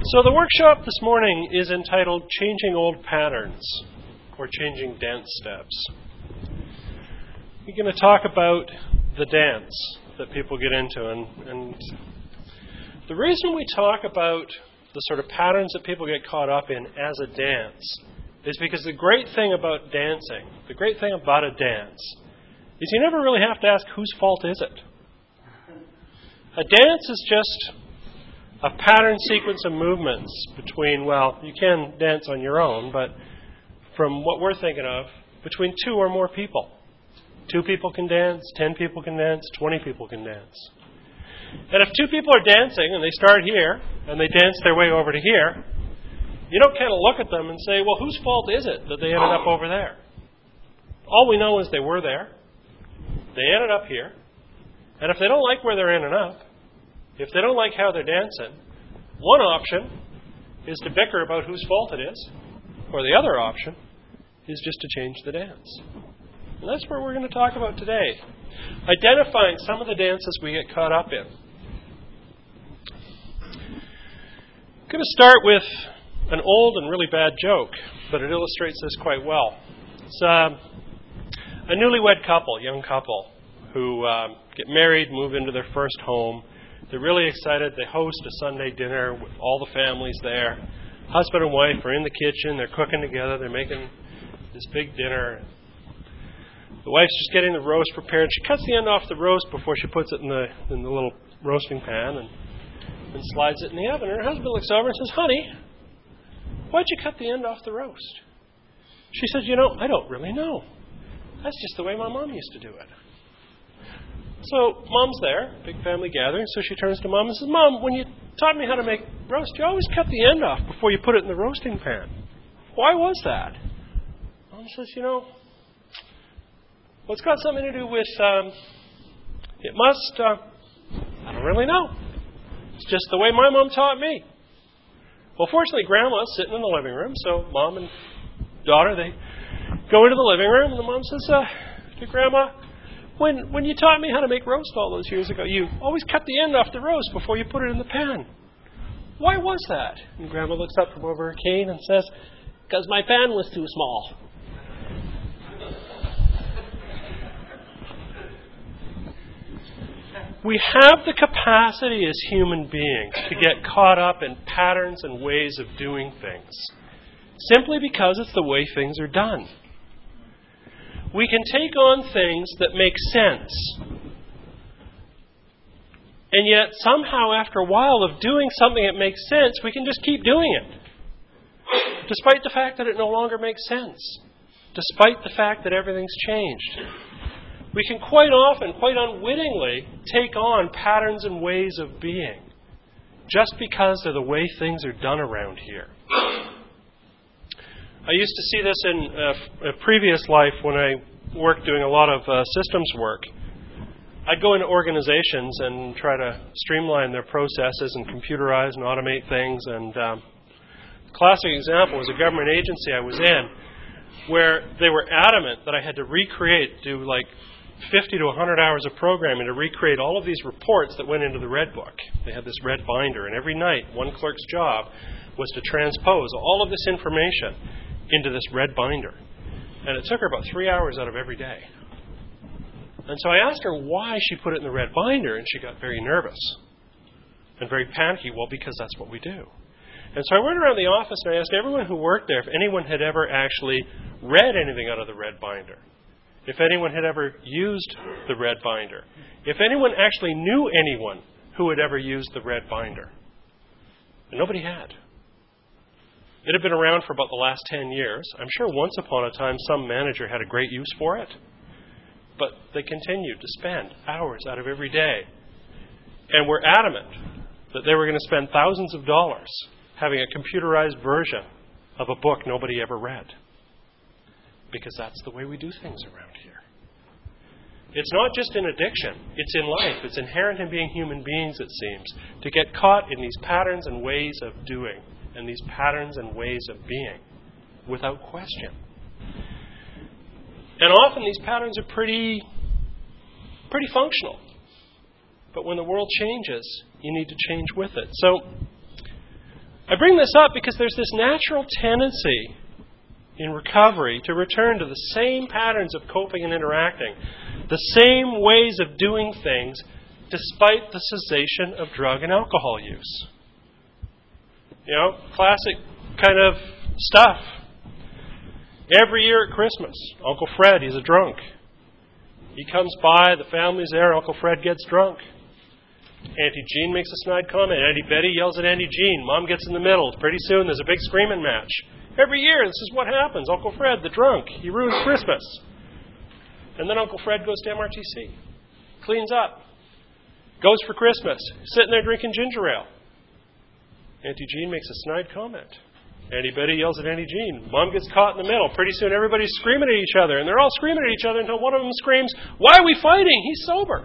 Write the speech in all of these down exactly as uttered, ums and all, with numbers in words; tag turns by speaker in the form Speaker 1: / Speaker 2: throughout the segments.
Speaker 1: So the workshop this morning is entitled Changing Old Patterns, or Changing Dance Steps. We're going to talk about the dance that people get into. And, and the reason we talk about the sort of patterns that people get caught up in as a dance is because the great thing about dancing, the great thing about a dance, is you never really have to ask whose fault is it. A dance is just a pattern sequence of movements between, well, you can dance on your own, but from what we're thinking of, between two or more people. Two people can dance, ten people can dance, twenty people can dance. And if two people are dancing and they start here and they dance their way over to here, you don't kind of look at them and say, well, whose fault is it that they ended up over there? All we know is they were there. They ended up here. And if they don't like where they're ending up, if they don't like how they're dancing, one option is to bicker about whose fault it is, or the other option is just to change the dance. And that's what we're going to talk about today. Identifying some of the dances we get caught up in. I'm going to start with an old and really bad joke, but it illustrates this quite well. It's um, a newlywed couple, young couple, who um, get married, move into their first home. They're really excited. They host a Sunday dinner with all the families there. Husband and wife are in the kitchen. They're cooking together. They're making this big dinner. The wife's just getting the roast prepared. She cuts the end off the roast before she puts it in the in the little roasting pan and, and slides it in the oven. And her husband looks over and says, "Honey, why'd you cut the end off the roast?" She says, "You know, I don't really know. That's just the way my mom used to do it." So Mom's there, big family gathering, so she turns to Mom and says, "Mom, when you taught me how to make roast, you always cut the end off before you put it in the roasting pan. Why was that?" Mom says, "You know, well, it's got something to do with, um, it must, uh, I don't really know. It's just the way my mom taught me." Well, fortunately, Grandma's sitting in the living room, so Mom and daughter, they go into the living room, and the mom says uh, to Grandma, When when you taught me how to make roast all those years ago, you always cut the end off the roast before you put it in the pan. Why was that?" And Grandma looks up from over her cane and says, "Because my pan was too small." We have the capacity as human beings to get caught up in patterns and ways of doing things, simply because it's the way things are done. We can take on things that make sense. And yet, somehow, after a while of doing something that makes sense, we can just keep doing it, despite the fact that it no longer makes sense, despite the fact that everything's changed. We can quite often, quite unwittingly, take on patterns and ways of being, just because they're the way things are done around here. I used to see this in a, a previous life when I worked doing a lot of uh, systems work. I'd go into organizations and try to streamline their processes and computerize and automate things. And um, a classic example was a government agency I was in where they were adamant that I had to recreate, do like fifty to one hundred hours of programming to recreate all of these reports that went into the Red Book. They had this red binder, and every night one clerk's job was to transpose all of this information into this red binder. And it took her about three hours out of every day. And so I asked her why she put it in the red binder, and she got very nervous and very panicky. Well, because that's what we do. And so I went around the office and I asked everyone who worked there if anyone had ever actually read anything out of the red binder, if anyone had ever used the red binder, if anyone actually knew anyone who had ever used the red binder. And nobody had. It had been around for about the last ten years. I'm sure once upon a time some manager had a great use for it. But they continued to spend hours out of every day. And were adamant that they were going to spend thousands of dollars having a computerized version of a book nobody ever read. Because that's the way we do things around here. It's not just in addiction. It's in life. It's inherent in being human beings, it seems, to get caught in these patterns and ways of doing and these patterns and ways of being without question. And often these patterns are pretty, pretty functional. But when the world changes, you need to change with it. So I bring this up because there's this natural tendency in recovery to return to the same patterns of coping and interacting, the same ways of doing things, despite the cessation of drug and alcohol use. You know, classic kind of stuff. Every year at Christmas, Uncle Fred, he's a drunk. He comes by, the family's there, Uncle Fred gets drunk. Auntie Jean makes a snide comment. Auntie Betty yells at Auntie Jean. Mom gets in the middle. Pretty soon there's a big screaming match. Every year this is what happens. Uncle Fred, the drunk, he ruins Christmas. And then Uncle Fred goes to M R T C. Cleans up. Goes for Christmas. Sitting there drinking ginger ale. Auntie Jean makes a snide comment. Auntie Betty yells at Auntie Jean. Mom gets caught in the middle. Pretty soon everybody's screaming at each other. And they're all screaming at each other until one of them screams, "Why are we fighting? He's sober."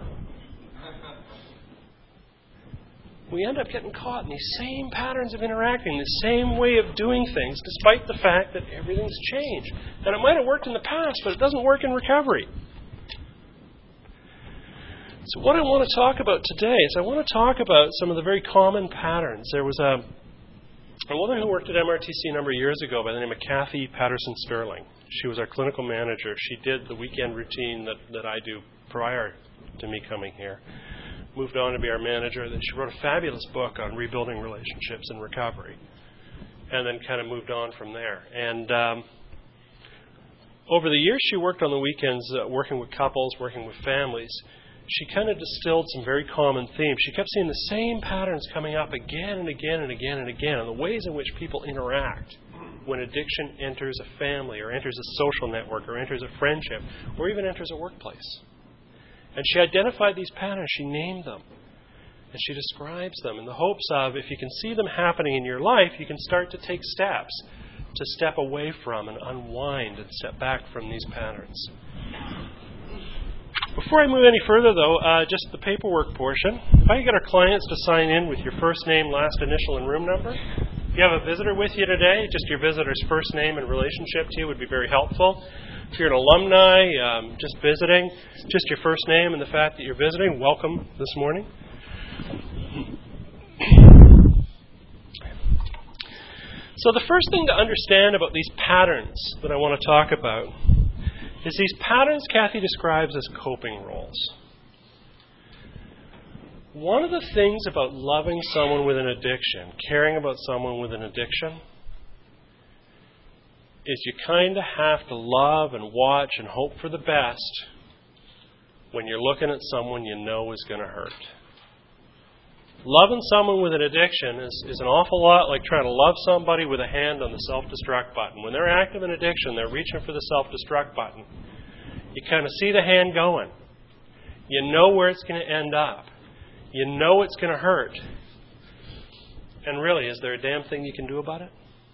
Speaker 1: We end up getting caught in these same patterns of interacting, the same way of doing things, despite the fact that everything's changed. And it might have worked in the past, but it doesn't work in recovery. So what I want to talk about today is I want to talk about some of the very common patterns. There was a, a woman who worked at M R T C a number of years ago by the name of Kathy Patterson Sterling. She was our clinical manager. She did the weekend routine that, that I do prior to me coming here. Moved on to be our manager. Then she wrote a fabulous book on rebuilding relationships and recovery. And then kind of moved on from there. And um, over the years she worked on the weekends, uh, working with couples, working with families. She kind of distilled some very common themes. She kept seeing the same patterns coming up again and again and again and again on the ways in which people interact when addiction enters a family or enters a social network or enters a friendship or even enters a workplace. And she identified these patterns, she named them, and she describes them in the hopes of, if you can see them happening in your life, you can start to take steps to step away from and unwind and step back from these patterns. Before I move any further, though, uh, just the paperwork portion. If I could get our clients to sign in with your first name, last initial, and room number. If you have a visitor with you today, just your visitor's first name and relationship to you would be very helpful. If you're an alumni, um, just visiting, just your first name and the fact that you're visiting, welcome this morning. So the first thing to understand about these patterns that I want to talk about is these patterns Kathy describes as coping roles. One of the things about loving someone with an addiction, caring about someone with an addiction, is you kind of have to love and watch and hope for the best when you're looking at someone you know is going to hurt. Loving someone with an addiction is, is an awful lot like trying to love somebody with a hand on the self-destruct button. When they're active in addiction, they're reaching for the self-destruct button. You kind of see the hand going. You know where it's going to end up. You know it's going to hurt. And really, is there a damn thing you can do about it?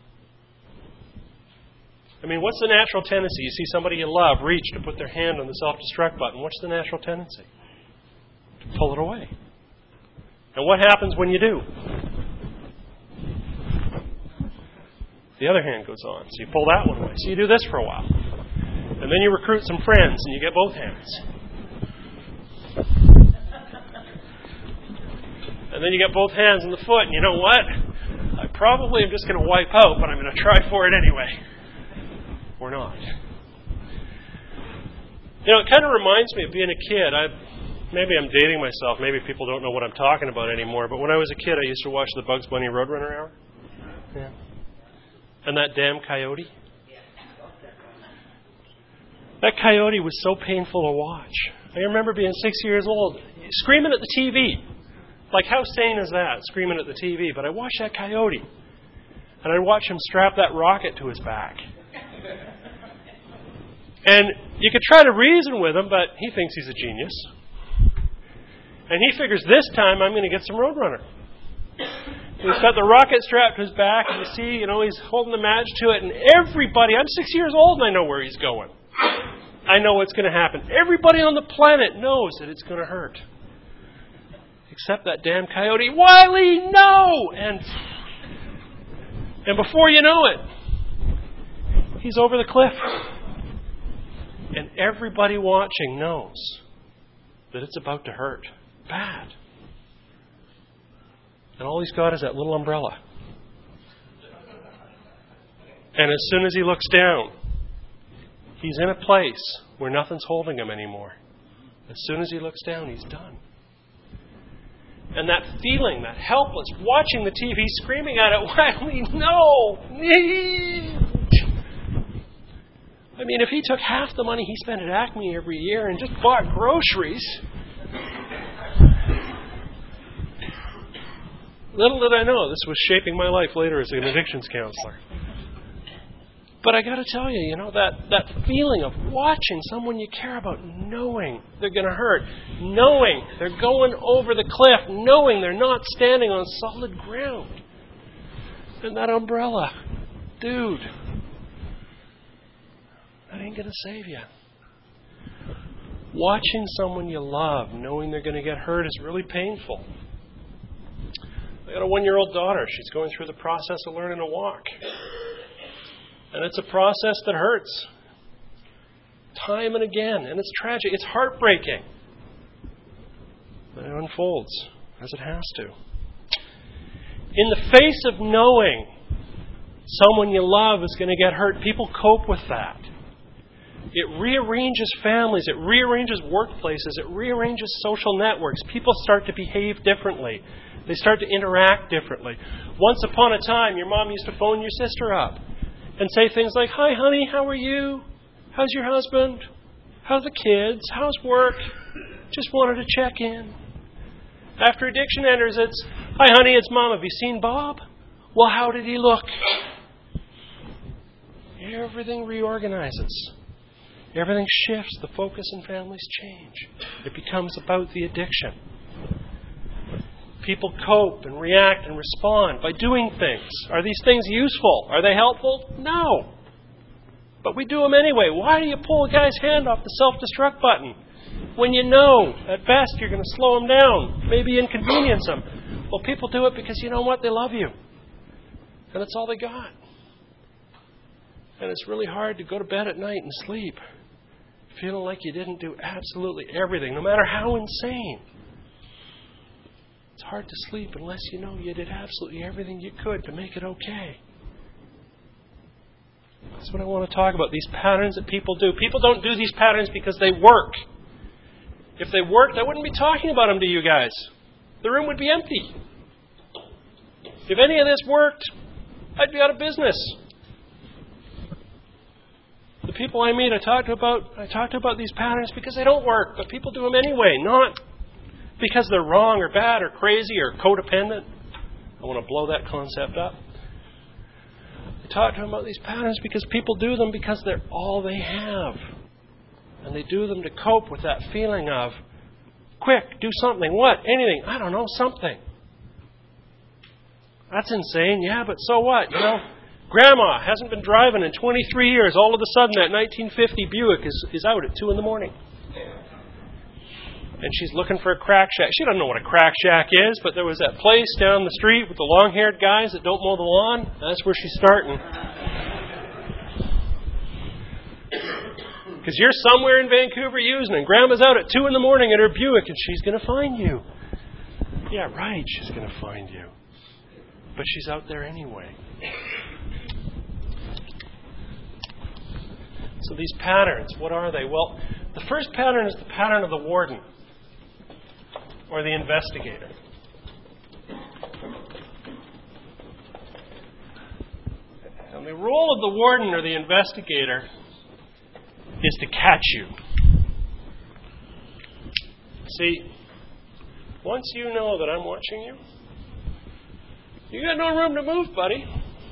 Speaker 1: I mean, what's the natural tendency? You see somebody you love reach to put their hand on the self-destruct button. What's the natural tendency? To pull it away. And what happens when you do? The other hand goes on. So you pull that one away. So you do this for a while. And then you recruit some friends and you get both hands. And then you get both hands on the foot. And you know what? I probably am just going to wipe out, but I'm going to try for it anyway. Or not. You know, it kind of reminds me of being a kid. I Maybe I'm dating myself. Maybe people don't know what I'm talking about anymore. But when I was a kid, I used to watch the Bugs Bunny Roadrunner Hour. Yeah. And that damn coyote. That coyote was so painful to watch. I remember being six years old, screaming at the T V. Like, how sane is that, screaming at the T V? But I watched that coyote. And I'd watch him strap that rocket to his back. And you could try to reason with him, but he thinks he's a genius. And he figures this time I'm going to get some Roadrunner. He's got the rocket strapped to his back, and you see, you know, he's holding the match to it, and everybody, I'm six years old and I know where he's going. I know what's going to happen. Everybody on the planet knows that it's going to hurt. Except that damn coyote. Wiley, no! And, and before you know it, he's over the cliff. And everybody watching knows that it's about to hurt. Bad. And all he's got is that little umbrella. And as soon as he looks down, he's in a place where nothing's holding him anymore. As soon as he looks down, he's done. And that feeling, that helpless, watching the T V, screaming at it, why me? No! I mean, if he took half the money he spent at Acme every year and just bought groceries, little did I know this was shaping my life later as an addictions counselor. But I got to tell you, you know, that, that feeling of watching someone you care about, knowing they're going to hurt, knowing they're going over the cliff, knowing they're not standing on solid ground. And that umbrella, dude, that ain't going to save you. Watching someone you love, knowing they're going to get hurt, is really painful. I got a one-year-old daughter. She's going through the process of learning to walk. And it's a process that hurts. Time and again. And it's tragic. It's heartbreaking. But it unfolds as it has to. In the face of knowing someone you love is going to get hurt, people cope with that. It rearranges families. It rearranges workplaces. It rearranges social networks. People start to behave differently. They start to interact differently. Once upon a time, your mom used to phone your sister up and say things like, "Hi, honey, how are you? How's your husband? How are the kids? How's work? Just wanted to check in." After addiction enters, it's, "Hi, honey, it's Mom. Have you seen Bob? Well, how did he look?" Everything reorganizes. Everything shifts. The focus in families change. It becomes about the addiction. People cope and react and respond by doing things. Are these things useful? Are they helpful? No. But we do them anyway. Why do you pull a guy's hand off the self-destruct button when you know, at best, you're going to slow him down, maybe inconvenience him? Well, people do it because, you know what? They love you. And it's all they got. And it's really hard to go to bed at night and sleep feeling like you didn't do absolutely everything, no matter how insane. It's hard to sleep unless you know you did absolutely everything you could to make it okay. That's what I want to talk about, these patterns that people do. People don't do these patterns because they work. If they worked, I wouldn't be talking about them to you guys. The room would be empty. If any of this worked, I'd be out of business. The people I meet, I talk to about, I talk to about these patterns because they don't work, but people do them anyway, not because they're wrong or bad or crazy or codependent. I want to blow that concept up. I talk to them about these patterns because people do them because they're all they have. And they do them to cope with that feeling of, quick, do something. What? Anything. I don't know, something. That's insane. Yeah, but so what? You know, Grandma hasn't been driving in twenty-three years. All of a sudden, that nineteen fifty Buick is, is out at two in the morning. And she's looking for a crack shack. She doesn't know what a crack shack is, but there was that place down the street with the long-haired guys that don't mow the lawn. That's where she's starting. Because you're somewhere in Vancouver using it. Grandma's out at two in the morning at her Buick, and she's going to find you. Yeah, right, she's going to find you. But she's out there anyway. So these patterns, what are they? Well, the first pattern is the pattern of the warden or the investigator. And the role of the warden or the investigator is to catch you. See, once you know that I'm watching you, you got no room to move, buddy.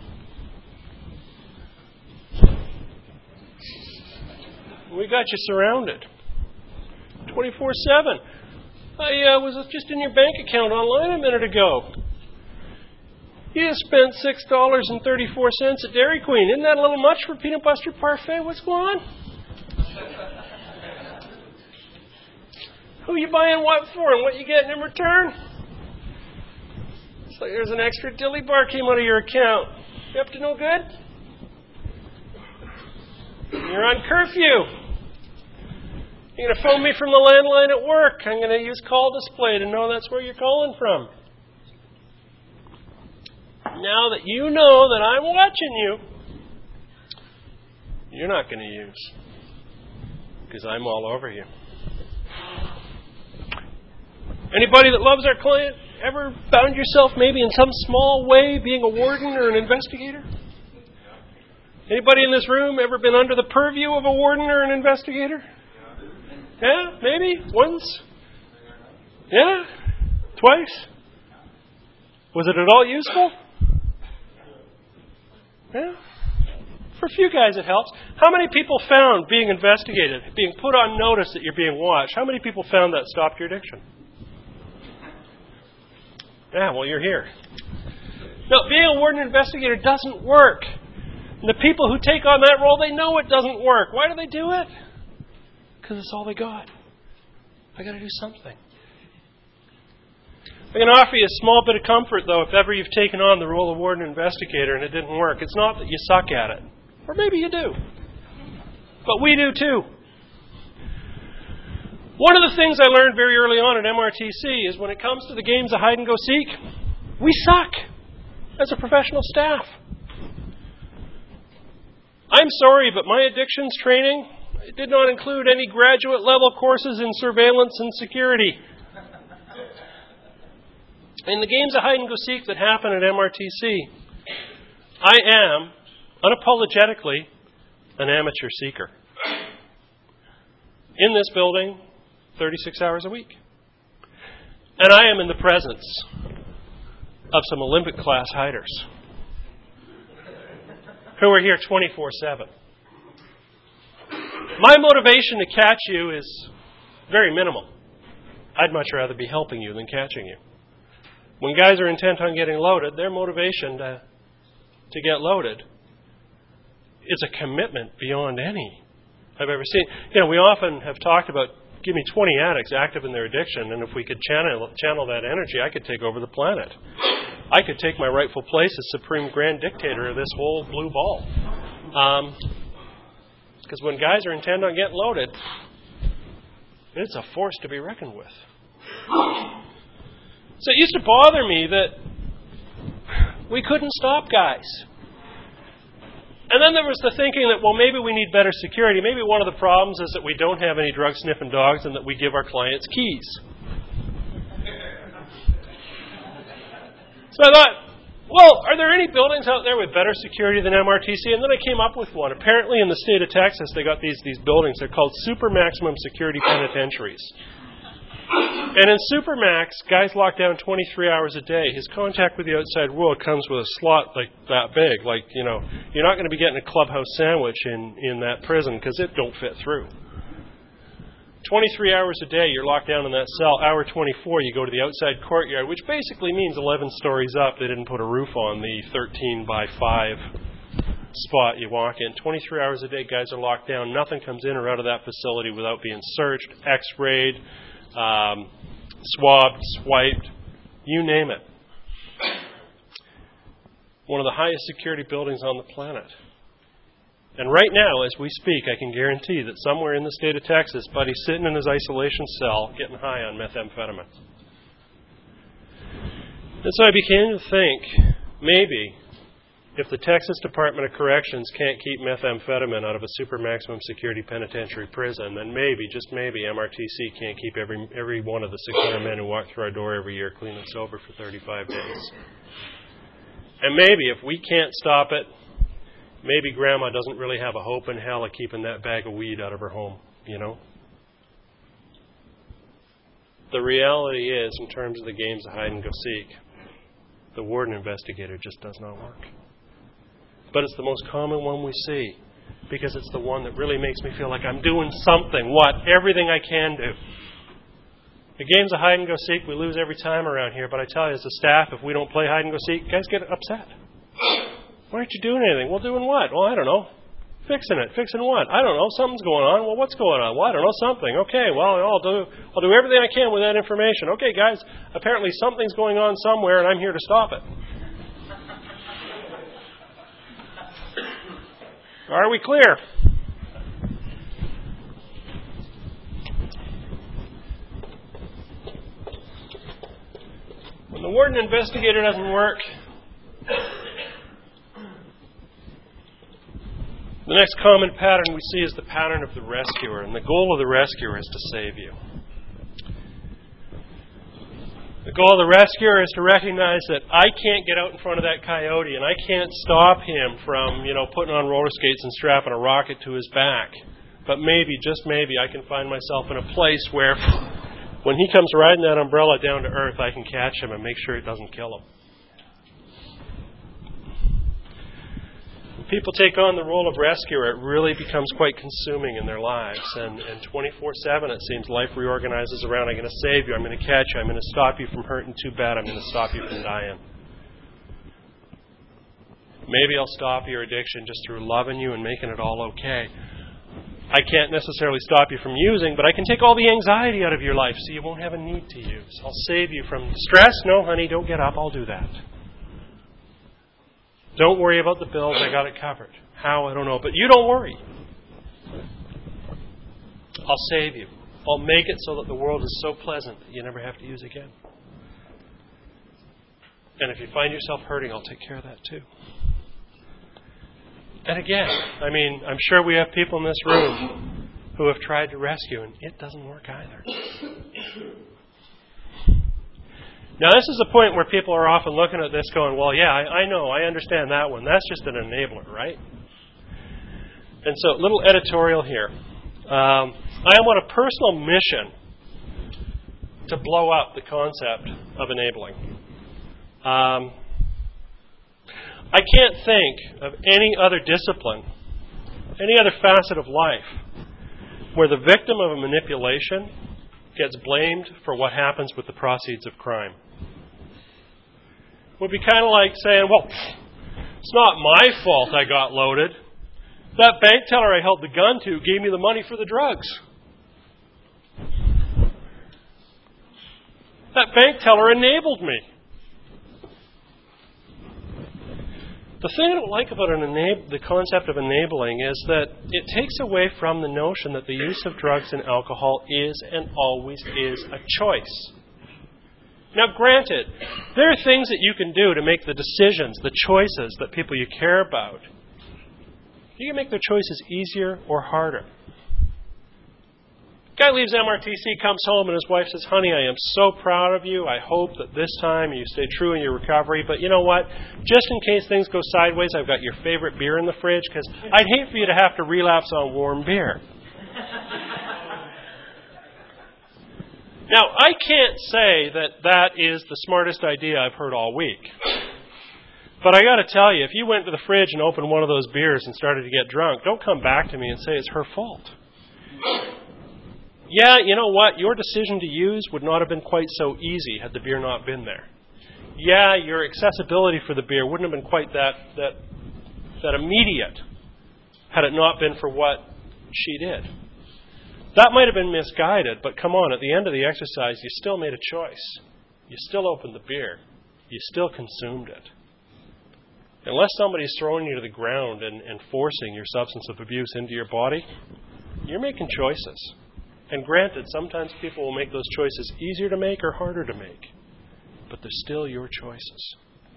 Speaker 1: We got you surrounded. twenty-four seven. I uh, was just in your bank account online a minute ago. You spent six dollars and thirty-four cents at Dairy Queen. Isn't that a little much for peanut butter parfait? What's going on? Who you buying what for and what you getting in return? It's like there's an extra dilly bar came out of your account. You up to no good? You're on curfew. You're going to phone me from the landline at work. I'm going to use call display to know that's where you're calling from. Now that you know that I'm watching you, you're not going to use, because I'm all over you. Anybody that loves our client ever found yourself maybe in some small way being a warden or an investigator? Anybody in this room ever been under the purview of a warden or an investigator? Yeah, maybe once. Yeah, twice. Was it at all useful? Yeah. For a few guys it helps. How many people found being investigated, being put on notice that you're being watched, how many people found that stopped your addiction? Yeah, well, you're here. No, being a warden investigator doesn't work. And the people who take on that role, they know it doesn't work. Why do they do it? Because it's all they got. I got to do something. I can offer you a small bit of comfort, though, if ever you've taken on the role of warden investigator and it didn't work. It's not that you suck at it. Or maybe you do. But we do too. One of the things I learned very early on at M R T C is when it comes to the games of hide and go seek, we suck as a professional staff. I'm sorry, but my addictions training it did not include any graduate level courses in surveillance and security. In the games of hide and go seek that happen at M R T C, I am unapologetically an amateur seeker. In this building, thirty-six hours a week. And I am in the presence of some Olympic class hiders who are here twenty-four seven. My motivation to catch you is very minimal. I'd much rather be helping you than catching you. When guys are intent on getting loaded, their motivation to, to get loaded is a commitment beyond any I've ever seen. You know, we often have talked about, give me twenty addicts active in their addiction, and if we could channel, channel that energy, I could take over the planet. I could take my rightful place as supreme grand dictator of this whole blue ball. Because um, when guys are intent on getting loaded, it's a force to be reckoned with. So it used to bother me that we couldn't stop guys. And then there was the thinking that, well, maybe we need better security. Maybe one of the problems is that we don't have any drug-sniffing dogs and that we give our clients keys. So I thought, well, are there any buildings out there with better security than M R T C? And then I came up with one. Apparently in the state of Texas, they got these, these buildings. They're called super maximum security penitentiaries. And in Supermax, guys locked down twenty-three hours a day. His contact with the outside world comes with a slot like that big. Like, you know, you're not going to be getting a clubhouse sandwich in, in that prison because it don't fit through. twenty-three hours a day, you're locked down in that cell. Hour twenty-four, you go to the outside courtyard, which basically means eleven stories up. They didn't put a roof on the thirteen by five spot you walk in. twenty-three hours a day, guys are locked down. Nothing comes in or out of that facility without being searched, x-rayed, Um, swabbed, swiped, you name it. One of the highest security buildings on the planet. And right now, as we speak, I can guarantee that somewhere in the state of Texas, Buddy's sitting in his isolation cell getting high on methamphetamine. And so I began to think, maybe, if the Texas Department of Corrections can't keep methamphetamine out of a super maximum security penitentiary prison, then maybe, just maybe, M R T C can't keep every every one of the six hundred men who walk through our door every year clean and sober for thirty-five days. And maybe, if we can't stop it, maybe Grandma doesn't really have a hope in hell of keeping that bag of weed out of her home, you know? The reality is, in terms of the games of hide and go seek, the warden investigator just does not work. But it's the most common one we see because it's the one that really makes me feel like I'm doing something. What? Everything I can do. The games of hide and go seek, we lose every time around here. But I tell you, as a staff, if we don't play hide and go seek, guys get upset. Why aren't you doing anything? Well, doing what? Well, I don't know. Fixing it. Fixing what? I don't know. Something's going on. Well, what's going on? Well, I don't know. Something. Okay. Well, I'll do. I'll do everything I can with that information. Okay, guys. Apparently, something's going on somewhere, and I'm here to stop it. Are we clear? When the warden investigator doesn't work, The next common pattern we see is the pattern of the rescuer, and the goal of the rescuer is to save you. The goal of the rescuer is to recognize that I can't get out in front of that coyote and I can't stop him from, you know, putting on roller skates and strapping a rocket to his back. But maybe, just maybe, I can find myself in a place where when he comes riding that umbrella down to earth, I can catch him and make sure it doesn't kill him. When people take on the role of rescuer, it really becomes quite consuming in their lives. And, and twenty-four seven, it seems, life reorganizes around, I'm going to save you, I'm going to catch you, I'm going to stop you from hurting too bad, I'm going to stop you from dying. Maybe I'll stop your addiction just through loving you and making it all okay. I can't necessarily stop you from using, but I can take all the anxiety out of your life so you won't have a need to use. I'll save you from stress. No, honey, don't get up. I'll do that. Don't worry about the bills. I got it covered. How? I don't know. But you don't worry. I'll save you. I'll make it so that the world is so pleasant that you never have to use again. And if you find yourself hurting, I'll take care of that too. And again, I mean, I'm sure we have people in this room who have tried to rescue, and it doesn't work either. Now, this is a point where people are often looking at this going, well, yeah, I, I know, I understand that one. That's just an enabler, right? And so, a little editorial here. Um, I am on a personal mission to blow up the concept of enabling. Um, I can't think of any other discipline, any other facet of life, where the victim of a manipulation gets blamed for what happens with the proceeds of crime. It would be kind of like saying, well, it's not my fault I got loaded. That bank teller I held the gun to gave me the money for the drugs. That bank teller enabled me. The thing I don't like about an enab- the concept of enabling is that it takes away from the notion that the use of drugs and alcohol is and always is a choice. Now, granted, there are things that you can do to make the decisions, the choices that people you care about, you can make their choices easier or harder. Guy leaves M R T C, comes home, and his wife says, honey, I am so proud of you. I hope that this time you stay true in your recovery. But you know what? Just in case things go sideways, I've got your favorite beer in the fridge because I'd hate for you to have to relapse on warm beer. Now, I can't say that that is the smartest idea I've heard all week. But I got to tell you, if you went to the fridge and opened one of those beers and started to get drunk, don't come back to me and say it's her fault. Yeah, you know what? Your decision to use would not have been quite so easy had the beer not been there. Yeah, your accessibility for the beer wouldn't have been quite that that that immediate had it not been for what she did. That might have been misguided, but come on, at the end of the exercise, you still made a choice. You still opened the beer. You still consumed it. Unless somebody's throwing you to the ground and, and forcing your substance of abuse into your body, you're making choices. And granted, sometimes people will make those choices easier to make or harder to make. But they're still your choices.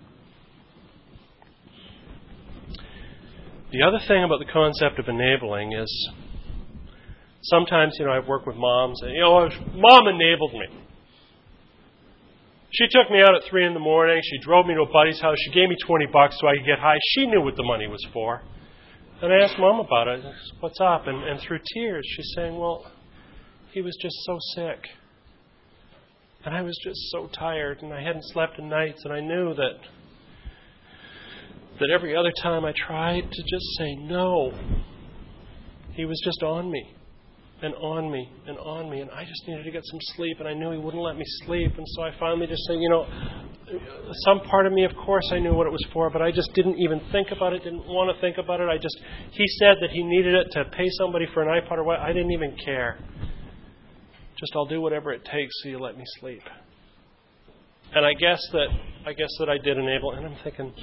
Speaker 1: The other thing about the concept of enabling is sometimes, you know, I've worked with moms and, you know, Mom enabled me. She took me out at three in the morning. She drove me to a buddy's house. She gave me twenty bucks so I could get high. She knew what the money was for. And I asked Mom about it. I said, what's up? And, and through tears, she's saying, well, he was just so sick. And I was just so tired. And I hadn't slept in nights. And I knew that that every other time I tried to just say no, he was just on me. And on me, and on me, and I just needed to get some sleep, and I knew he wouldn't let me sleep, and so I finally just said, you know, some part of me, of course, I knew what it was for, but I just didn't even think about it, didn't want to think about it. I just, he said that he needed it to pay somebody for an iPod or what, I didn't even care. Just, I'll do whatever it takes so you let me sleep. And I guess that, I guess that I did enable, and I'm thinking,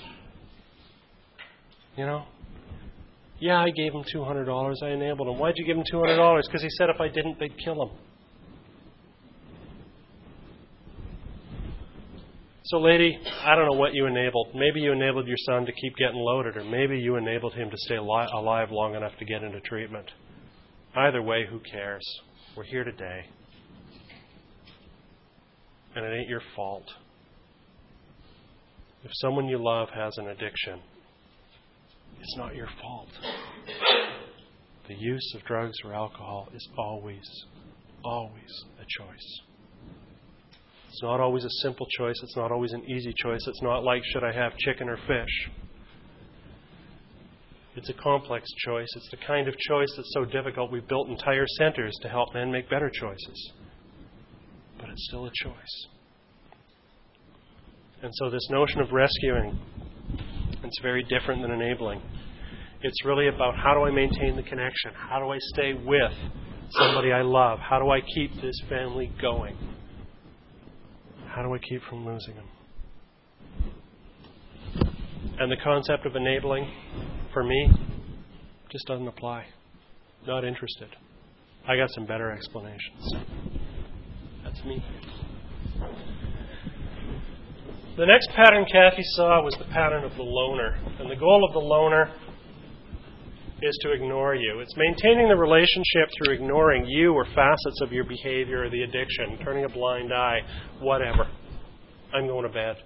Speaker 1: you know, yeah, I gave him two hundred dollars. I enabled him. Why'd you give him two hundred dollars? Because he said if I didn't, they'd kill him. So, lady, I don't know what you enabled. Maybe you enabled your son to keep getting loaded, or maybe you enabled him to stay ali- alive long enough to get into treatment. Either way, who cares? We're here today. And it ain't your fault. If someone you love has an addiction, it's not your fault. The use of drugs or alcohol is always, always a choice. It's not always a simple choice. It's not always an easy choice. It's not like, should I have chicken or fish? It's a complex choice. It's the kind of choice that's so difficult we've built entire centers to help men make better choices. But it's still a choice. And so this notion of rescuing, it's very different than enabling. It's really about, how do I maintain the connection? How do I stay with somebody I love? How do I keep this family going? How do I keep from losing them? And the concept of enabling, for me, just doesn't apply. Not interested. I got some better explanations. That's me. The next pattern Kathy saw was the pattern of the loner. And the goal of the loner is to ignore you. It's maintaining the relationship through ignoring you or facets of your behavior or the addiction, turning a blind eye, whatever. I'm going to bed.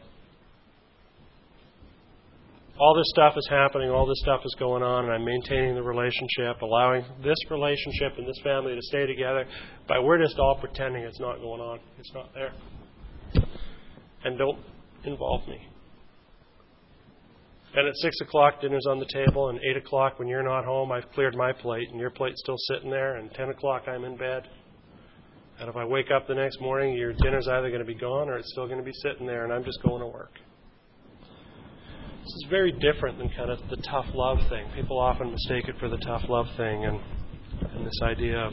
Speaker 1: All this stuff is happening, all this stuff is going on, and I'm maintaining the relationship, allowing this relationship and this family to stay together, but we're just all pretending it's not going on. It's not there. And don't involve me. And at six o'clock, dinner's on the table, and eight o'clock, when you're not home, I've cleared my plate, and your plate's still sitting there, and ten o'clock, I'm in bed. And if I wake up the next morning, your dinner's either going to be gone or it's still going to be sitting there, and I'm just going to work. This is very different than kind of the tough love thing. People often mistake it for the tough love thing, and, and this idea of...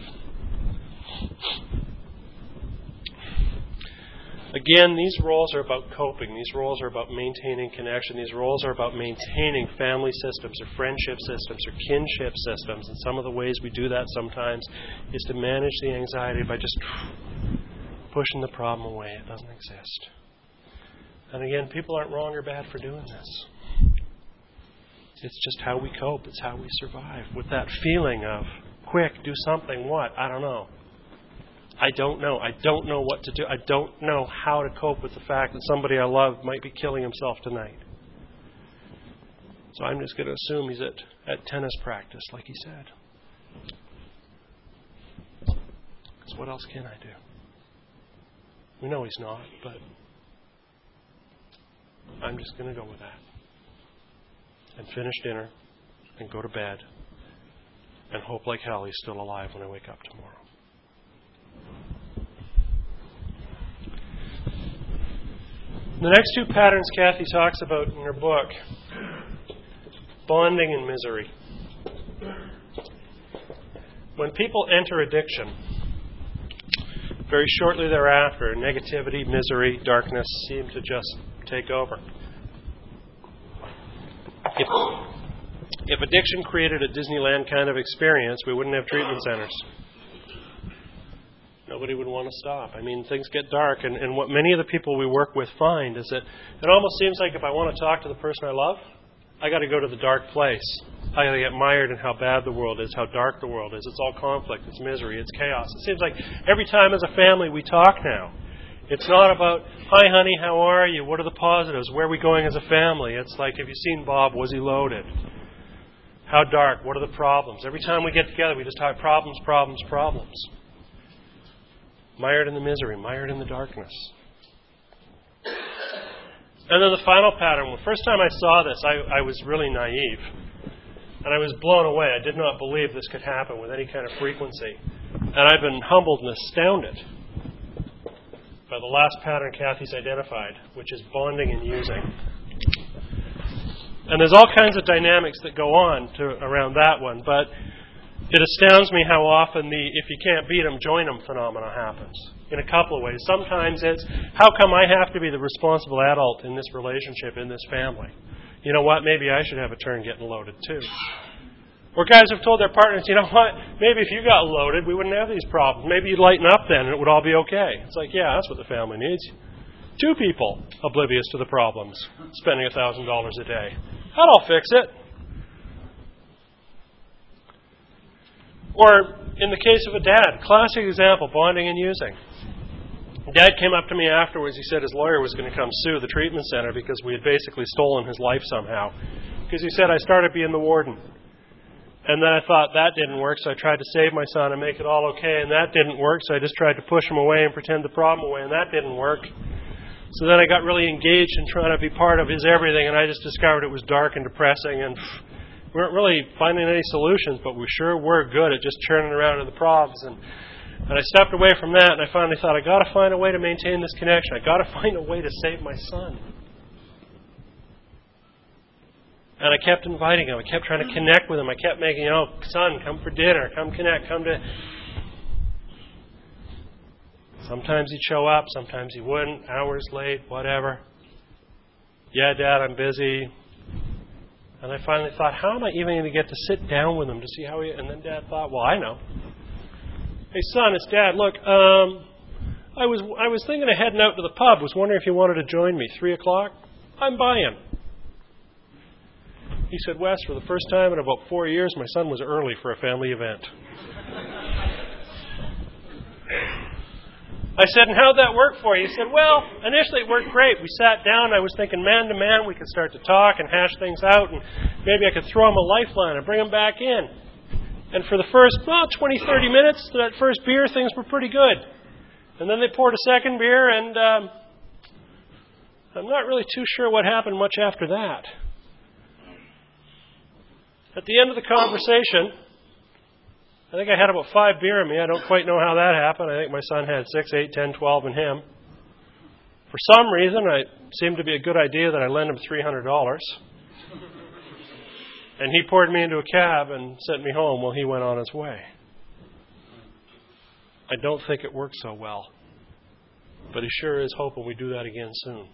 Speaker 1: Again, these roles are about coping. These roles are about maintaining connection. These roles are about maintaining family systems or friendship systems or kinship systems. And some of the ways we do that sometimes is to manage the anxiety by just pushing the problem away. It doesn't exist. And again, people aren't wrong or bad for doing this. It's just how we cope. It's how we survive. With that feeling of, quick, do something, what? I don't know. I don't know. I don't know what to do. I don't know how to cope with the fact that somebody I love might be killing himself tonight. So I'm just going to assume he's at, at tennis practice, like he said. Because what else can I do? We know he's not, but I'm just going to go with that. And finish dinner and go to bed and hope like hell he's still alive when I wake up tomorrow. The next two patterns Kathy talks about in her book, bonding and misery. When people enter addiction, very shortly thereafter, negativity, misery, darkness seem to just take over. If, if addiction created a Disneyland kind of experience, we wouldn't have treatment centers. Nobody would want to stop. I mean, things get dark, and, and what many of the people we work with find is that it almost seems like if I want to talk to the person I love, I got to go to the dark place. I got to get mired in how bad the world is, how dark the world is. It's all conflict, it's misery, it's chaos. It seems like every time as a family we talk now, it's not about, hi honey, how are you? What are the positives? Where are we going as a family? It's like, have you seen Bob? Was he loaded? How dark? What are the problems? Every time we get together, we just talk problems, problems, problems. Mired in the misery, mired in the darkness. And then the final pattern. The first time I saw this, I, I was really naive. And I was blown away. I did not believe this could happen with any kind of frequency. And I've been humbled and astounded by the last pattern Kathy's identified, which is bonding and using. And there's all kinds of dynamics that go on to, around that one, but it astounds me how often the if you can't beat them, join them phenomenon happens in a couple of ways. Sometimes it's, how come I have to be the responsible adult in this relationship, in this family? You know what? Maybe I should have a turn getting loaded too. Or guys have told their partners, you know what? Maybe if you got loaded, we wouldn't have these problems. Maybe you'd lighten up then and it would all be okay. It's like, yeah, that's what the family needs. Two people oblivious to the problems, spending one thousand dollars a day. That'll fix it. Or in the case of a dad, classic example, bonding and using. Dad came up to me afterwards. He said his lawyer was going to come sue the treatment center because we had basically stolen his life somehow. Because he said, I started being the warden. And then I thought that didn't work, so I tried to save my son and make it all okay, and that didn't work, so I just tried to push him away and pretend the problem away, and that didn't work. So then I got really engaged in trying to be part of his everything, and I just discovered it was dark and depressing, and pff, we weren't really finding any solutions, but we sure were good at just churning around in the problems. And, and I stepped away from that, and I finally thought, I got to find a way to maintain this connection. I got to find a way to save my son. And I kept inviting him. I kept trying to connect with him. I kept making, you know, son, come for dinner. Come connect. Come to... Sometimes he'd show up. Sometimes he wouldn't. Hours late, whatever. Yeah, Dad, I'm busy. And I finally thought, how am I even going to get to sit down with him to see how he... And then Dad thought, well, I know. Hey, son, it's Dad. Look, um, I was I was thinking of heading out to the pub. Was wondering if you wanted to join me. Three o'clock? I'm buying. He said, Wes, for the first time in about four years, my son was early for a family event. I said, and how'd that work for you? He said, well, initially it worked great. We sat down. I was thinking man to man, we could start to talk and hash things out, and maybe I could throw him a lifeline and bring him back in. And for the first, well, twenty, thirty minutes, that first beer, things were pretty good. And then they poured a second beer, and um, I'm not really too sure what happened much after that. At the end of the conversation, I think I had about five beer in me. I don't quite know how that happened. I think my son had six, eight, ten, twelve in him. For some reason, it seemed to be a good idea that I lend him three hundred dollars. And he poured me into a cab and sent me home while he went on his way. I don't think it worked so well. But he sure is hoping we do that again soon.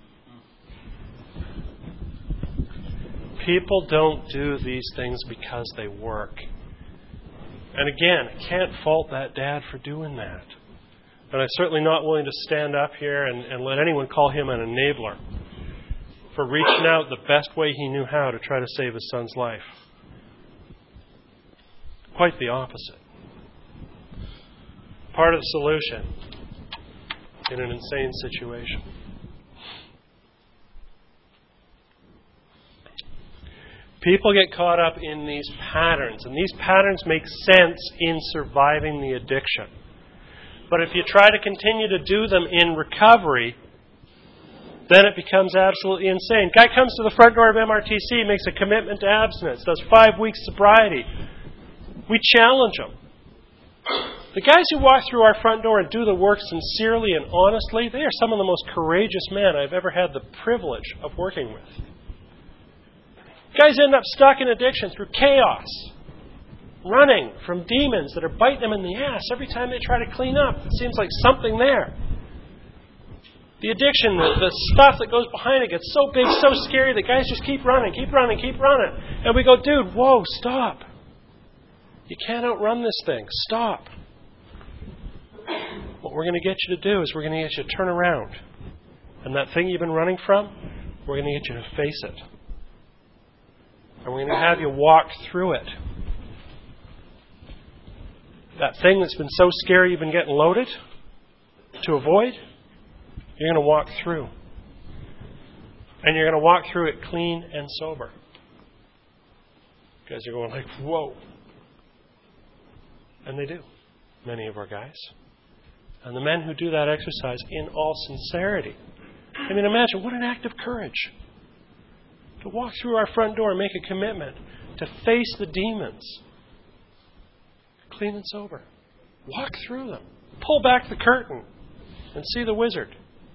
Speaker 1: People don't do these things because they work. And again, I can't fault that dad for doing that. And I'm certainly not willing to stand up here and, and let anyone call him an enabler for reaching out the best way he knew how to try to save his son's life. Quite the opposite. Part of the solution in an insane situation. People get caught up in these patterns, and these patterns make sense in surviving the addiction. But if you try to continue to do them in recovery, then it becomes absolutely insane. Guy comes to the front door of M R T C, makes a commitment to abstinence, does five weeks sobriety. We challenge them. The guys who walk through our front door and do the work sincerely and honestly, they are some of the most courageous men I've ever had the privilege of working with. Guys end up stuck in addiction through chaos, running from demons that are biting them in the ass every time they try to clean up. It seems like something there. The addiction, the, the stuff that goes behind it gets so big, so scary that guys just keep running, keep running, keep running. And we go, dude, whoa, stop. You can't outrun this thing. Stop. What we're going to get you to do is we're going to get you to turn around. And that thing you've been running from, we're going to get you to face it. And we're going to have you walk through it. That thing that's been so scary you've been getting loaded to avoid, you're going to walk through. And you're going to walk through it clean and sober. Guys are going like, whoa. And they do. Many of our guys. And the men who do that exercise in all sincerity. I mean, imagine what an act of courage. To walk through our front door and make a commitment to face the demons. Clean and sober. Walk through them. Pull back the curtain and see the wizard.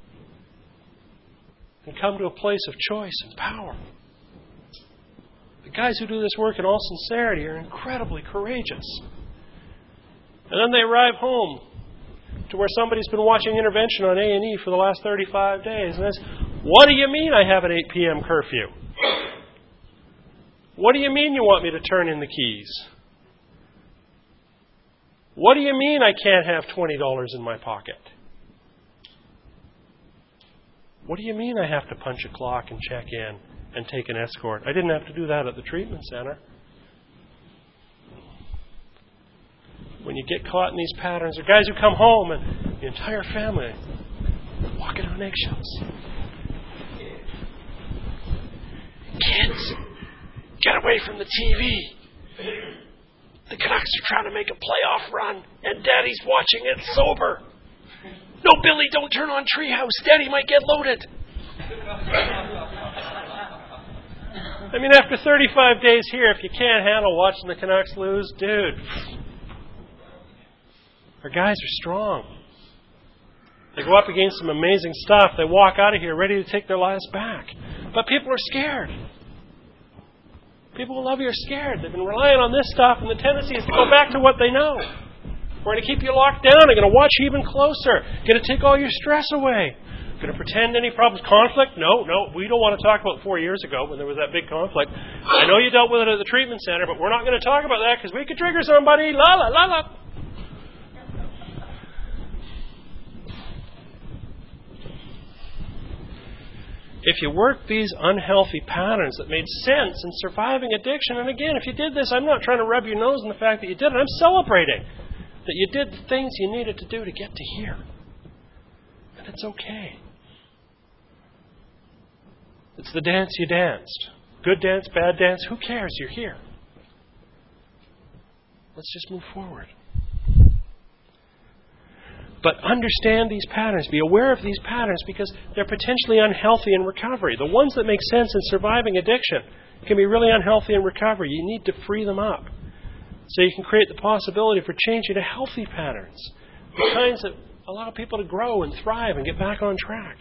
Speaker 1: And come to a place of choice and power. The guys who do this work in all sincerity are incredibly courageous. And then they arrive home to where somebody's been watching Intervention on A and E for the last thirty-five days. And says, what do you mean I have an eight p.m. curfew? What do you mean you want me to turn in the keys? What do you mean I can't have twenty dollars in my pocket? What do you mean I have to punch a clock and check in and take an escort? I didn't have to do that at the treatment center. When you get caught in these patterns, there are guys who come home and the entire family walking on eggshells. Kids, get away from the T V. The Canucks are trying to make a playoff run, and Daddy's watching it sober. No, Billy, don't turn on Treehouse. Daddy might get loaded. I mean, after thirty-five days here, if you can't handle watching the Canucks lose, dude, our guys are strong. They go up against some amazing stuff. They walk out of here ready to take their lives back. But people are scared. People who love you are scared. They've been relying on this stuff, and the tendency is to go back to what they know. We're going to keep you locked down. They're going to watch you even closer. Going to take all your stress away. Going to pretend any problems. Conflict? No, no. We don't want to talk about four years ago when there was that big conflict. I know you dealt with it at the treatment center, but we're not going to talk about that because we could trigger somebody. La, la, la, la. If you work these unhealthy patterns that made sense in surviving addiction, and again, if you did this, I'm not trying to rub your nose in the fact that you did it. I'm celebrating that you did the things you needed to do to get to here. And it's okay. It's the dance you danced. Good dance, bad dance, who cares? You're here. Let's just move forward. But understand these patterns. Be aware of these patterns because they're potentially unhealthy in recovery. The ones that make sense in surviving addiction can be really unhealthy in recovery. You need to free them up so you can create the possibility for changing to healthy patterns, the kinds that allow people to grow and thrive and get back on track.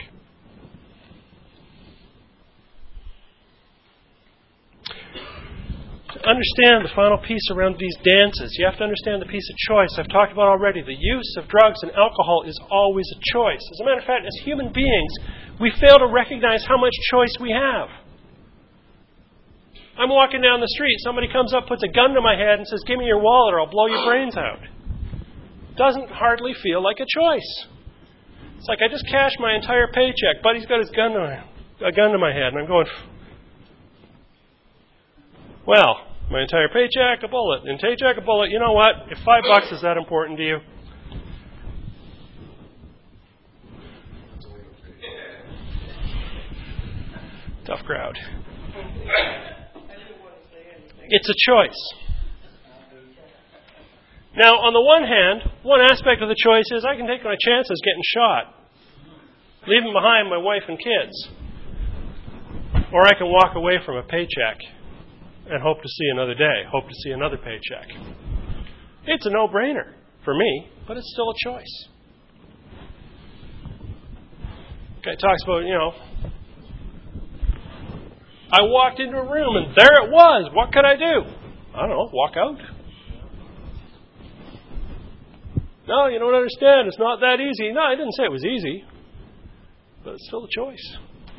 Speaker 1: To understand the final piece around these dances, you have to understand the piece of choice. I've talked about already. The use of drugs and alcohol is always a choice. As a matter of fact, as human beings, we fail to recognize how much choice we have. I'm walking down the street. Somebody comes up, puts a gun to my head and says, give me your wallet or I'll blow your brains out. Doesn't hardly feel like a choice. It's like I just cashed my entire paycheck. Buddy's got his gun to my, a gun to my head. And I'm going, well, my entire paycheck, a bullet. And paycheck, a bullet. You know what? If five bucks is that important to you? Tough crowd. It's a choice. Now, on the one hand, one aspect of the choice is I can take my chances getting shot, leaving behind my wife and kids. Or I can walk away from a paycheck and hope to see another day, hope to see another paycheck. It's a no-brainer for me, but it's still a choice. Okay, it talks about, you know, I walked into a room and there it was. What could I do? I don't know, walk out. No, you don't understand. It's not that easy. No, I didn't say it was easy, but it's still a choice.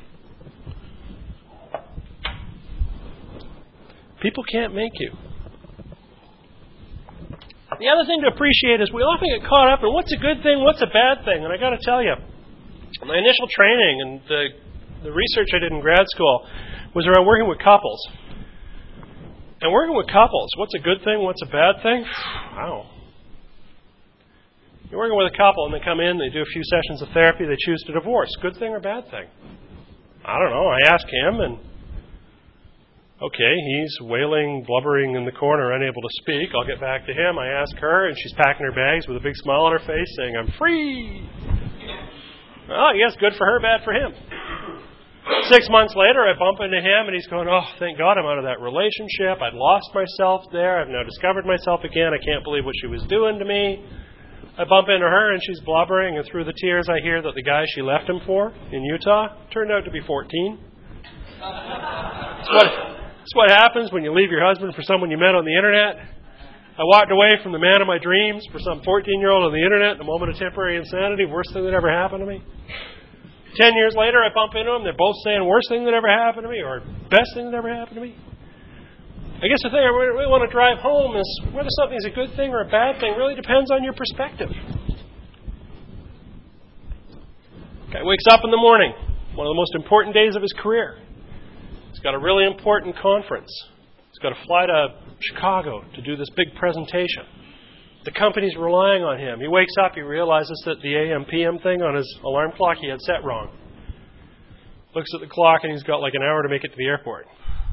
Speaker 1: People can't make you. The other thing to appreciate is we often get caught up in what's a good thing, what's a bad thing. And I got to tell you, my initial training and the, the research I did in grad school was around working with couples. And working with couples, what's a good thing, what's a bad thing? Wow. You're working with a couple and they come in, they do a few sessions of therapy, they choose to divorce. Good thing or bad thing? I don't know. I ask him and okay, he's wailing, blubbering in the corner, unable to speak. I'll get back to him. I ask her, and she's packing her bags with a big smile on her face, saying, I'm free. Well, I guess good for her, bad for him. Six months later, I bump into him, and he's going, oh, thank God I'm out of that relationship. I'd lost myself there. I've now discovered myself again. I can't believe what she was doing to me. I bump into her, and she's blubbering, and through the tears, I hear that the guy she left him for in Utah turned out to be fourteen. That's what... That's what happens when you leave your husband for someone you met on the internet. I walked away from the man of my dreams for some fourteen-year-old on the internet in a moment of temporary insanity. Worst thing that ever happened to me. Ten years later, I bump into them. They're both saying worst thing that ever happened to me or best thing that ever happened to me. I guess the thing I really want to drive home is whether something's a good thing or a bad thing really depends on your perspective. Guy wakes up in the morning. one of the most important days of his career. He's got a really important conference. He's got to fly to Chicago to do this big presentation. The company's relying on him. He wakes up, he realizes that the A M P M thing on his alarm clock he had set wrong. Looks at the clock and he's got like an hour to make it to the airport.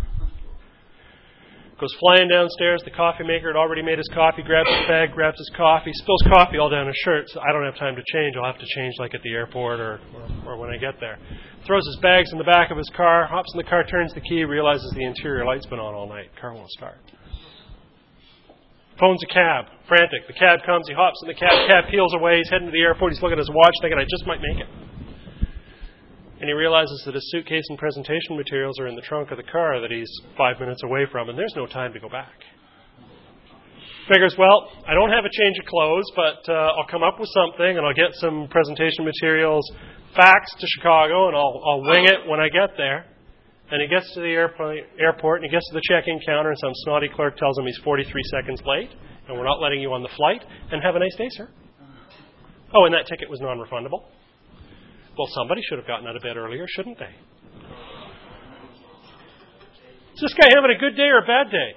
Speaker 1: Goes flying downstairs. The coffee maker had already made his coffee, grabs his bag, grabs his coffee, spills coffee all down his shirt. So I don't have time to change. I'll have to change like at the airport or, or, or when I get there. Throws his bags in the back of his car, hops in the car, turns the key, realizes the interior light's been on all night. Car won't start. Phones a cab, frantic. The cab comes, he hops in the cab, the cab peels away, he's heading to the airport, he's looking at his watch thinking, I just might make it. And he realizes that his suitcase and presentation materials are in the trunk of the car that he's five minutes away from, and there's no time to go back. Figures, well, I don't have a change of clothes, but uh, I'll come up with something, and I'll get some presentation materials faxed to Chicago, and I'll, I'll wing it when I get there. And he gets to the airport, airport, and he gets to the check-in counter, and some snotty clerk tells him he's forty-three seconds late, and we're not letting you on the flight, and have a nice day, sir. Oh, and that ticket was non-refundable. Well, somebody should have gotten out of bed earlier, shouldn't they? Is this guy having a good day or a bad day?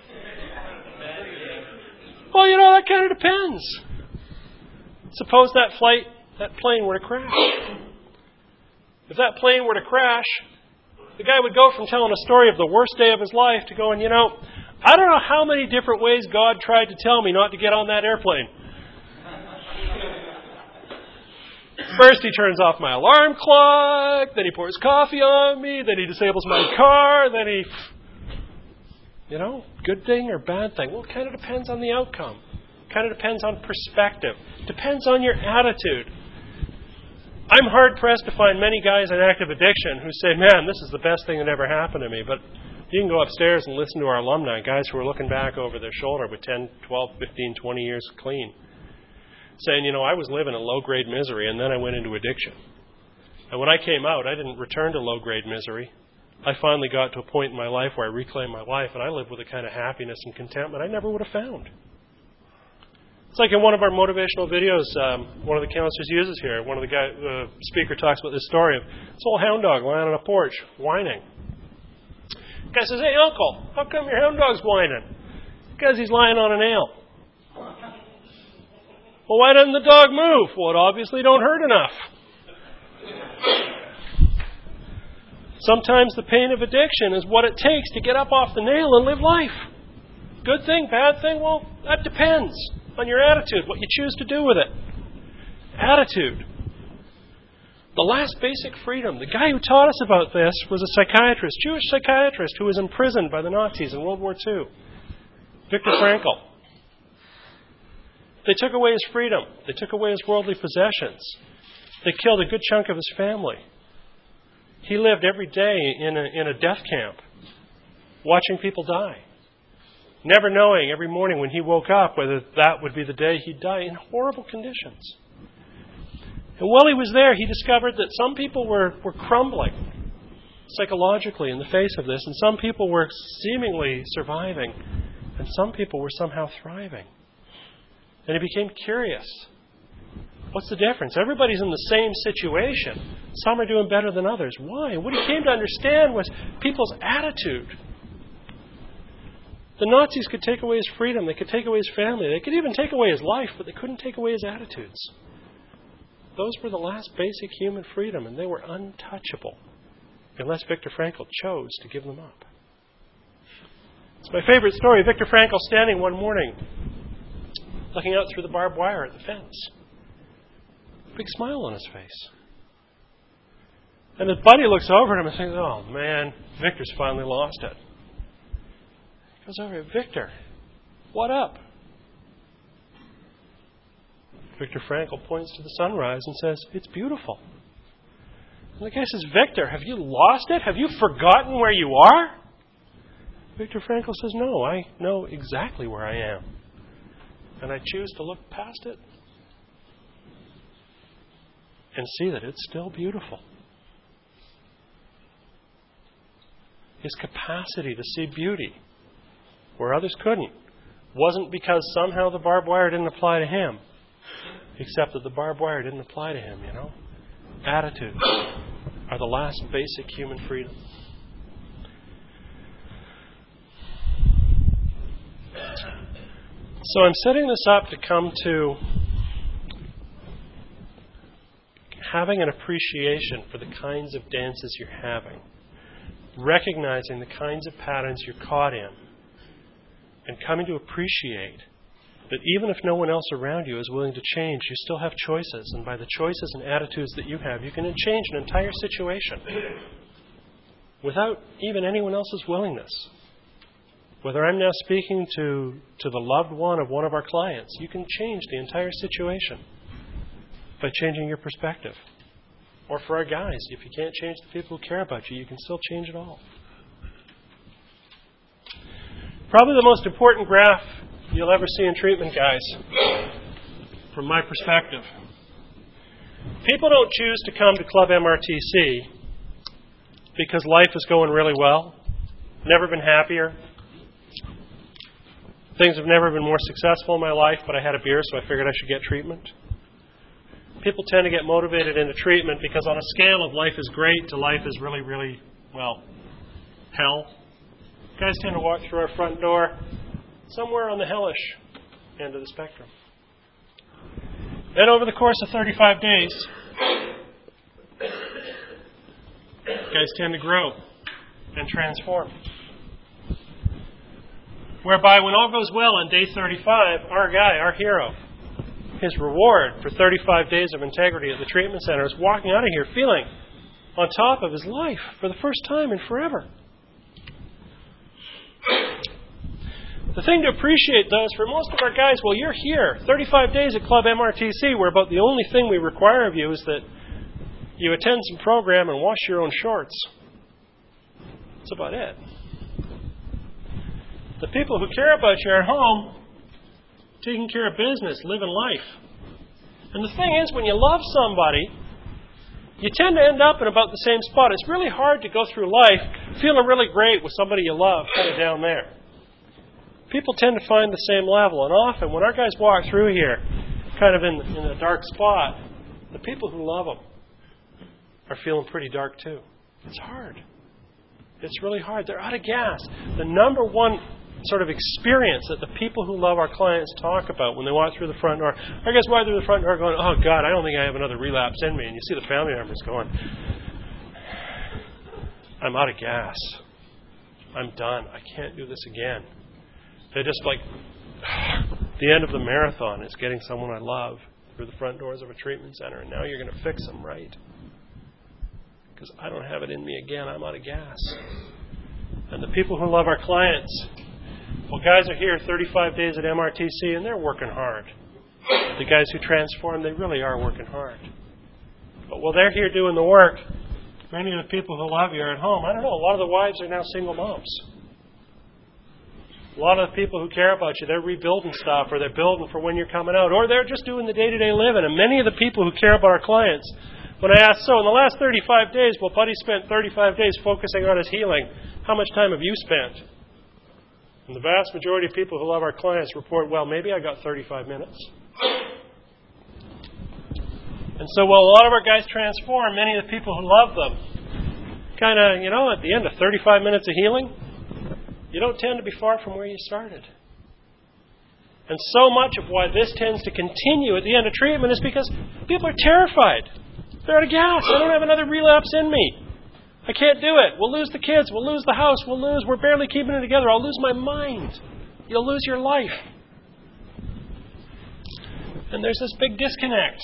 Speaker 1: Well, you know, that kind of depends. Suppose that flight, that plane were to crash. If that plane were to crash, the guy would go from telling a story of the worst day of his life to going, you know, I don't know how many different ways God tried to tell me not to get on that airplane. First he turns off my alarm clock, then he pours coffee on me, then he disables my car, then he... You know, good thing or bad thing? Well, it kind of depends on the outcome. It kind of depends on perspective. Depends on your attitude. I'm hard-pressed to find many guys in active addiction who say, man, this is the best thing that ever happened to me. But you can go upstairs and listen to our alumni, guys who are looking back over their shoulder with ten, twelve, fifteen, twenty years clean, saying, you know, I was living in low-grade misery, and then I went into addiction. And when I came out, I didn't return to low-grade misery. I finally got to a point in my life where I reclaimed my life, and I lived with a kind of happiness and contentment I never would have found. It's like in one of our motivational videos, um, one of the counselors uses here, one of the guy, the speaker talks about this story of this old hound dog lying on a porch, whining. The guy says, hey, uncle, how come your hound dog's whining? Because he's lying on a nail. Well, why doesn't the dog move? Well, it obviously don't hurt enough. Sometimes the pain of addiction is what it takes to get up off the nail and live life. Good thing, bad thing? Well, that depends on your attitude, what you choose to do with it. Attitude. The last basic freedom. The guy who taught us about this was a psychiatrist, Jewish psychiatrist, who was imprisoned by the Nazis in World War Two. Viktor Frankl. They took away his freedom. They took away his worldly possessions. They killed a good chunk of his family. He lived every day in a, in a death camp, watching people die, never knowing every morning when he woke up whether that would be the day he'd die, in horrible conditions. And while he was there, he discovered that some people were, were crumbling psychologically in the face of this, and some people were seemingly surviving, and some people were somehow thriving. And he became curious. What's the difference? Everybody's in the same situation. Some are doing better than others. Why? And what he came to understand was people's attitude. The Nazis could take away his freedom. They could take away his family. They could even take away his life, but they couldn't take away his attitudes. Those were the last basic human freedom, and they were untouchable unless Viktor Frankl chose to give them up. It's my favorite story. Viktor Frankl standing one morning, looking out through the barbed wire at the fence. Big smile on his face. And his buddy looks over at him and says, oh man, Victor's finally lost it. He goes over, Victor, what up? Viktor Frankl points to the sunrise and says, it's beautiful. And the guy says, Victor, have you lost it? Have you forgotten where you are? Viktor Frankl says, no, I know exactly where I am. And I choose to look past it and see that it's still beautiful. His capacity to see beauty where others couldn't wasn't because somehow the barbed wire didn't apply to him, except that the barbed wire didn't apply to him, you know. Attitude. are the last basic human freedom. So I'm setting this up to come to having an appreciation for the kinds of dances you're having, recognizing the kinds of patterns you're caught in, and coming to appreciate that even if no one else around you is willing to change, you still have choices. And by the choices and attitudes that you have, you can change an entire situation without even anyone else's willingness. Whether I'm now speaking to, to the loved one of one of our clients, you can change the entire situation by changing your perspective. Or for our guys, if you can't change the people who care about you, you can still change it all. Probably the most important graph you'll ever see in treatment, guys, from my perspective. People don't choose to come to Club M R T C because life is going really well, never been happier. Things have never been more successful in my life, but I had a beer, so I figured I should get treatment. People tend to get motivated into treatment because on a scale of life is great to life is really, really, well, hell, guys tend to walk through our front door somewhere on the hellish end of the spectrum. Then over the course of thirty-five days, guys tend to grow and transform. Whereby when all goes well on day thirty-five, our guy, our hero, his reward for thirty-five days of integrity at the treatment center is walking out of here feeling on top of his life for the first time in forever. The thing to appreciate, though, is for most of our guys, well, you're here, thirty-five days at Club M R T C, where about the only thing we require of you is that you attend some program and wash your own shorts. That's about it. The people who care about you are at home, taking care of business, living life. And the thing is, when you love somebody, you tend to end up in about the same spot. It's really hard to go through life feeling really great with somebody you love kind of down there. People tend to find the same level. And often, when our guys walk through here, kind of in, in a dark spot, the people who love them are feeling pretty dark too. It's hard. It's really hard. They're out of gas. The number one sort of experience that the people who love our clients talk about when they walk through the front door, our guys walk through the front door going, oh, God, I don't think I have another relapse in me. And you see the family members going, I'm out of gas. I'm done. I can't do this again. They're just like, the end of the marathon is getting someone I love through the front doors of a treatment center, and now you're going to fix them, right? Because I don't have it in me again. I'm out of gas. And the people who love our clients, well, guys are here thirty-five days at M R T C, and they're working hard. The guys who transform, they really are working hard. But while they're here doing the work, many of the people who love you are at home. I don't know, a lot of the wives are now single moms. A lot of the people who care about you, they're rebuilding stuff, or they're building for when you're coming out, or they're just doing the day-to-day living. And many of the people who care about our clients, when I ask, so in the last thirty-five days, well, Buddy spent thirty-five days focusing on his healing. How much time have you spent? And the vast majority of people who love our clients report, well, maybe I got thirty-five minutes. And so while a lot of our guys transform, many of the people who love them, kind of, you know, at the end of thirty-five minutes of healing, you don't tend to be far from where you started. And so much of why this tends to continue at the end of treatment is because people are terrified. They're out of gas. I don't have another relapse in me. I can't do it. We'll lose the kids. We'll lose the house. We'll lose. We're barely keeping it together. I'll lose my mind. You'll lose your life. And there's this big disconnect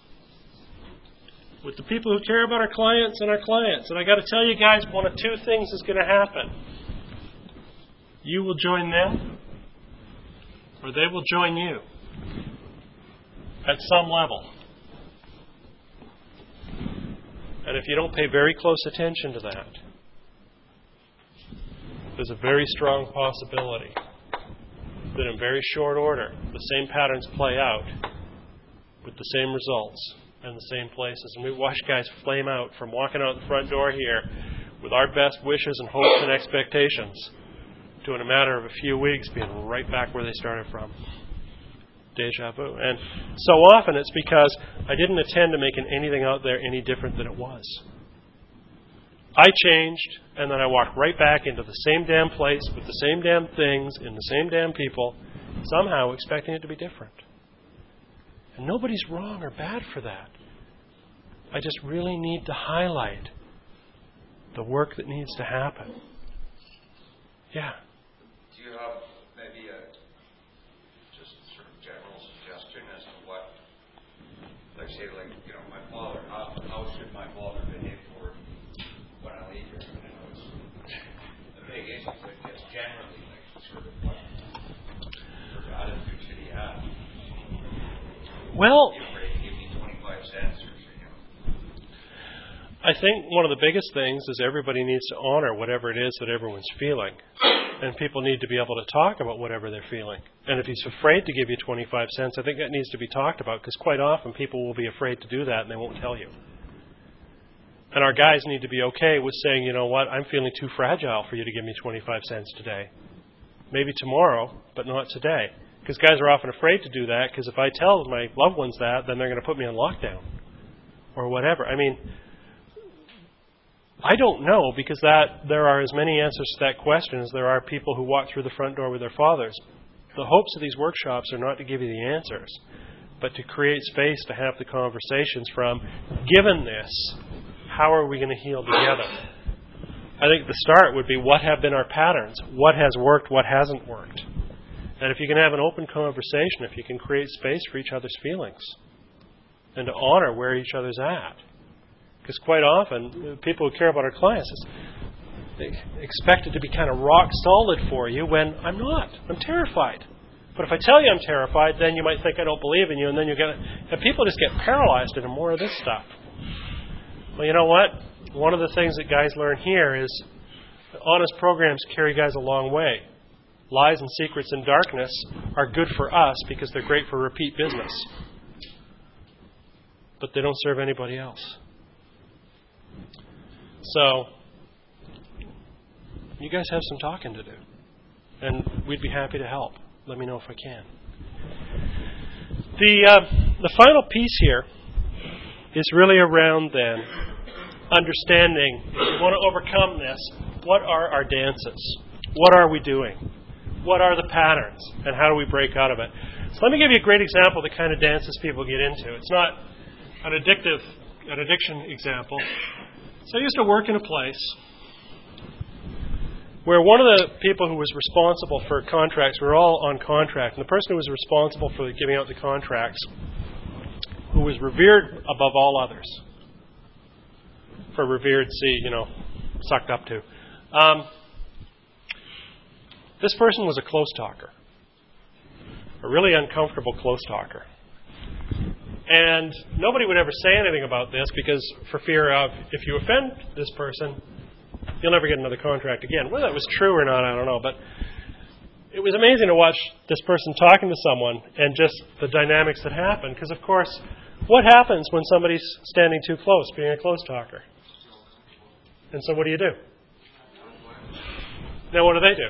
Speaker 1: with the people who care about our clients and our clients. And I got to tell you guys, one of two things is going to happen. You will join them, or they will join you at some level. And if you don't pay very close attention to that, there's a very strong possibility that in very short order, the same patterns play out with the same results and the same places. And we watch guys flame out from walking out the front door here with our best wishes and hopes and expectations to, in a matter of a few weeks, being right back where they started from. Deja vu. And so often it's because I didn't intend to make anything out there any different than it was. I changed, and then I walked right back into the same damn place with the same damn things in the same damn people, somehow expecting it to be different. And nobody's wrong or bad for that. I just really need to highlight the work that needs to happen. Yeah.
Speaker 2: Do you have maybe a just sort of general suggestion as to what, like say, like, you know, my father, how, how should my father behave toward when I leave here? I know it's a big issue, but just generally, like, sort of what sort of attitude should he have?
Speaker 1: Well,
Speaker 2: Are you afraid to give me twenty-five cents or something?
Speaker 1: I think one of the biggest things is everybody needs to honor whatever it is that everyone's feeling. And people need to be able to talk about whatever they're feeling. And if he's afraid to give you twenty-five cents, I think that needs to be talked about, because quite often people will be afraid to do that and they won't tell you. And our guys need to be okay with saying, you know what, I'm feeling too fragile for you to give me twenty-five cents today. Maybe tomorrow, but not today. Because guys are often afraid to do that, because if I tell my loved ones that, then they're going to put me on lockdown or whatever. I mean, I don't know, because that there are as many answers to that question as there are people who walk through the front door with their fathers. The hopes of these workshops are not to give you the answers, but to create space to have the conversations from, given this, how are we going to heal together? I think the start would be, what have been our patterns? What has worked? What hasn't worked? And if you can have an open conversation, if you can create space for each other's feelings and to honor where each other's at. Because quite often, people who care about our clients, they expect it to be kind of rock solid for you when I'm not. I'm terrified. But if I tell you I'm terrified, then you might think I don't believe in you, and then you get, and people just get paralyzed into more of this stuff. Well, you know what? One of the things that guys learn here is honest programs carry guys a long way. Lies and secrets and darkness are good for us because they're great for repeat business. But they don't serve anybody else. So, you guys have some talking to do. And we'd be happy to help. Let me know if I can. The, uh, the final piece here is really around then understanding, if we want to overcome this, what are our dances? What are we doing? What are the patterns? And how do we break out of it? So let me give you a great example of the kind of dances people get into. It's not an addictive, an addiction example. So I used to work in a place where one of the people who was responsible for contracts, we were all on contract, and the person who was responsible for giving out the contracts, who was revered above all others, for revered, see, you know, sucked up to. Um, this person was a close talker, a really uncomfortable close talker. And nobody would ever say anything about this because for fear of, if you offend this person, you'll never get another contract again. Whether that was true or not, I don't know. But it was amazing to watch this person talking to someone and just the dynamics that happen. Because, of course, what happens when somebody's standing too close, being a close talker? And so what do you do? Now, what do they do?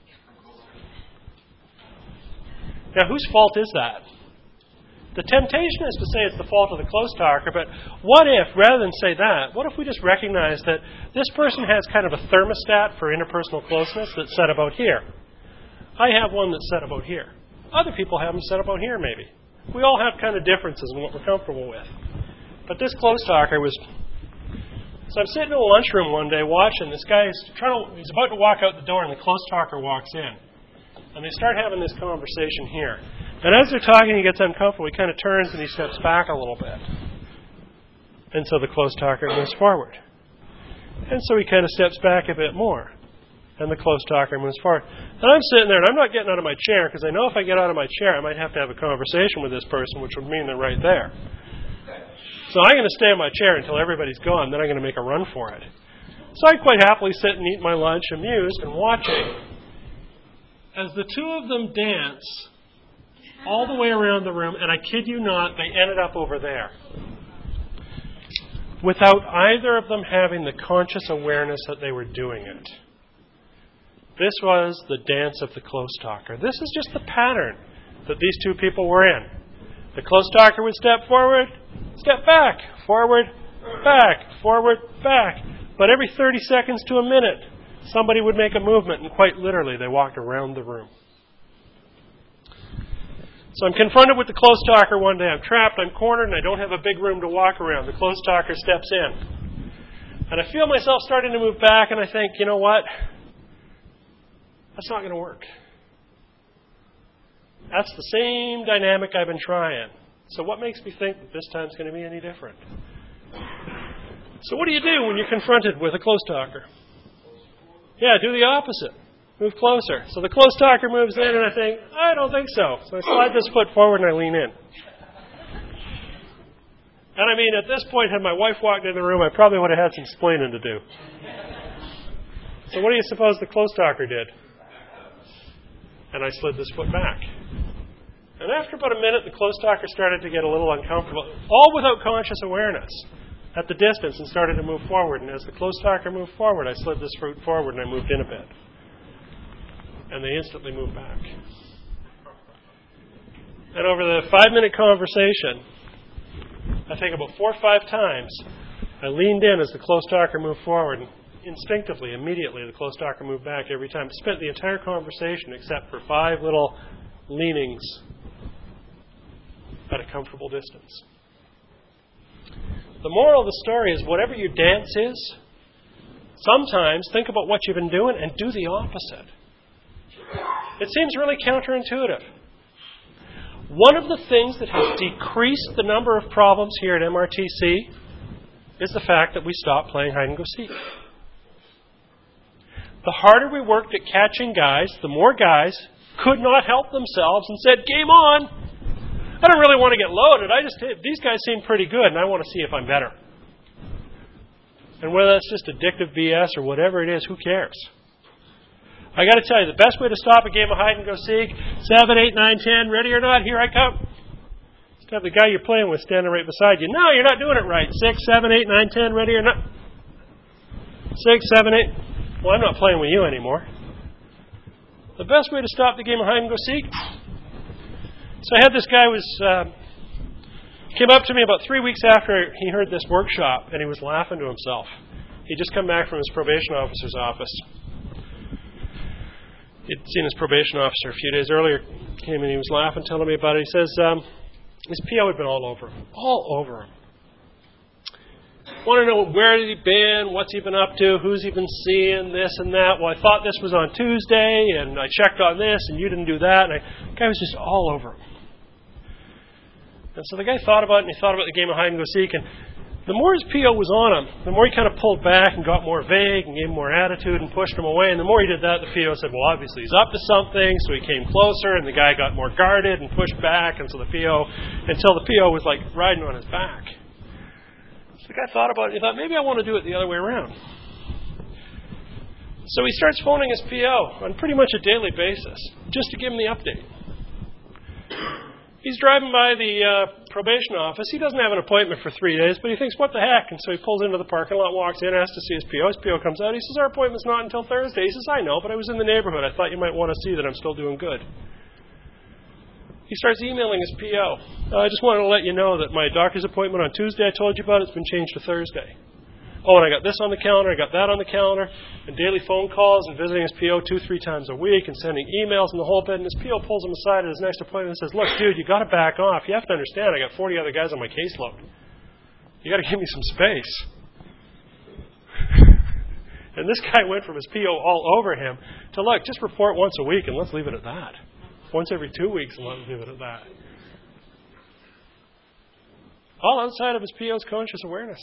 Speaker 1: Now, whose fault is that? The temptation is to say it's the fault of the close talker, but what if, rather than say that, what if we just recognize that this person has kind of a thermostat for interpersonal closeness that's set about here? I have one that's set about here. Other people have them set about here, maybe. We all have kind of differences in what we're comfortable with. But this close talker was... So I'm sitting in a lunchroom one day watching. This guy is trying to, he's about to walk out the door, and the close talker walks in. And they start having this conversation here. And as they're talking, he gets uncomfortable. He kind of turns and he steps back a little bit. And so the close talker moves forward. And so he kind of steps back a bit more. And the close talker moves forward. And I'm sitting there, and I'm not getting out of my chair, because I know if I get out of my chair, I might have to have a conversation with this person, which would mean they're right there. So I'm going to stay in my chair until everybody's gone, then I'm going to make a run for it. So I quite happily sit and eat my lunch, amused and watching as the two of them dance all the way around the room, and I kid you not, they ended up over there. Without either of them having the conscious awareness that they were doing it. This was the dance of the close talker. This is just the pattern that these two people were in. The close talker would step forward, step back, forward, back, forward, back. But every thirty seconds to a minute, somebody would make a movement, and quite literally, they walked around the room. So I'm confronted with the close talker one day. I'm trapped, I'm cornered, and I don't have a big room to walk around. The close talker steps in. And I feel myself starting to move back, and I think, you know what? That's not going to work. That's the same dynamic I've been trying. So what makes me think that this time's going to be any different? So what do you do when you're confronted with a close talker? Yeah, do the opposite. Move closer. So the close talker moves in, and I think, I don't think so. So I slide this foot forward and I lean in. And I mean, at this point, had my wife walked in the room, I probably would have had some explaining to do. So what do you suppose the close talker did? And I slid this foot back. And after about a minute, the close talker started to get a little uncomfortable, all without conscious awareness, at the distance, and started to move forward. And as the close talker moved forward, I slid this foot forward and I moved in a bit. And they instantly moved back. And over the five-minute conversation, I think about four or five times, I leaned in as the close talker moved forward. And instinctively, immediately, the close talker moved back every time. Spent the entire conversation, except for five little leanings, at a comfortable distance. The moral of the story is, whatever your dance is, sometimes think about what you've been doing and do the opposite. It seems really counterintuitive. One of the things that has decreased the number of problems here at M R T C is the fact that we stopped playing hide and go seek. The harder we worked at catching guys, the more guys could not help themselves and said, game on! I don't really want to get loaded. I just these guys seem pretty good, and I want to see if I'm better. And whether that's just addictive B S or whatever it is, who cares? I got to tell you, the best way to stop a game of hide and go seek, seven, eight, nine, ten, ready or not, here I come. Just have the guy you're playing with standing right beside you. No, you're not doing it right. Six, seven, eight, nine, ten, ready or not. Six, seven, eight. Well, I'm not playing with you anymore. The best way to stop the game of hide and go seek. So I had this guy was uh, came up to me about three weeks after he heard this workshop, and he was laughing to himself. He'd just come back from his probation officer's office. He'd seen his probation officer a few days earlier. Came and he was laughing, telling me about it. He says um, his P O had been all over him, all over him. Want to know where had he been, what's he been up to, who's he been seeing, this and that. Well, I thought this was on Tuesday, and I checked on this, and you didn't do that. And I, the guy was just all over him. And so the guy thought about it, and he thought about the game of hide and go seek. And the more his P O was on him, the more he kind of pulled back and got more vague and gave him more attitude and pushed him away. And the more he did that, the P O said, well, obviously he's up to something. So he came closer, and the guy got more guarded and pushed back. And so the P O, until the P O was like riding on his back. So the guy thought about it, and he thought, maybe I want to do it the other way around. So he starts phoning his P O on pretty much a daily basis, just to give him the update. He's driving by the uh, probation office. He doesn't have an appointment for three days, but he thinks, what the heck? And so he pulls into the parking lot, walks in, asks to see his P O. His P O comes out. He says, our appointment's not until Thursday. He says, I know, but I was in the neighborhood. I thought you might want to see that I'm still doing good. He starts emailing his P O. Uh, I just wanted to let you know that my doctor's appointment on Tuesday I told you about, it's been changed to Thursday. Oh, and I got this on the calendar, I got that on the calendar, and daily phone calls and visiting his P O two, three times a week and sending emails and the whole bit. And his P O pulls him aside at his next appointment and says, look, dude, you got to back off. You have to understand, I got forty other guys on my caseload. You got to give me some space. And this guy went from his P O all over him to, look, just report once a week and let's leave it at that. Once every two weeks and let's leave it at that. All outside of his P O's conscious awareness.